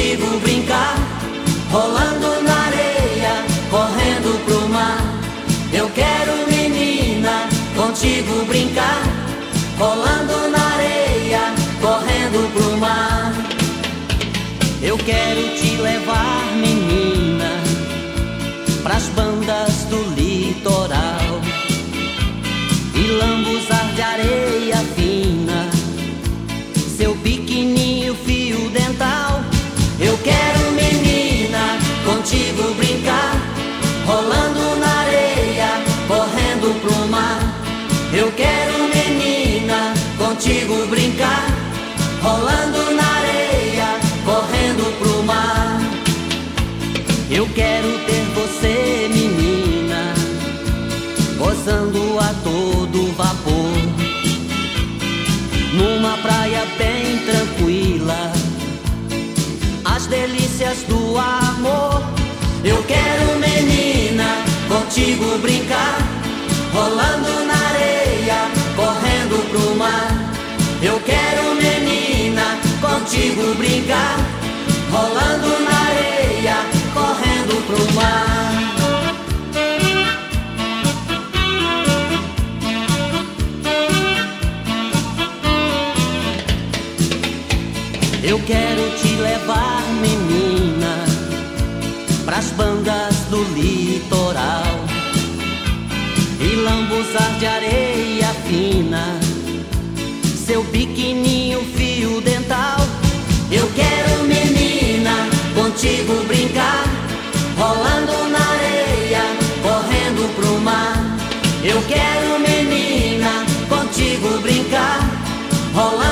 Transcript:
contigo brincar, rolando na areia, correndo pro mar. Eu quero, menina, contigo brincar, rolando na areia, correndo pro mar. Eu quero te levar, menina, pras bandas do litoral e lambuzar de areia fina seu biquininho fio dental. Eu quero, menina, contigo brincar, rolando na areia, correndo pro mar. Eu quero, menina, contigo brincar, rolando na areia, correndo pro mar. Eu quero ter você, menina, gozando a todo vapor, numa praia bem tranquila, as delícias do amor. Eu quero, menina, contigo brincar, rolando na areia, correndo pro mar. Eu quero, menina, contigo brincar, rolando na areia, correndo pro mar. Eu quero te levar, menina, pras bandas do litoral e lambuzar de areia fina seu biquininho fio dental. Eu quero, menina, contigo brincar, rolando na areia, correndo pro mar. Eu quero, menina, contigo brincar, rolando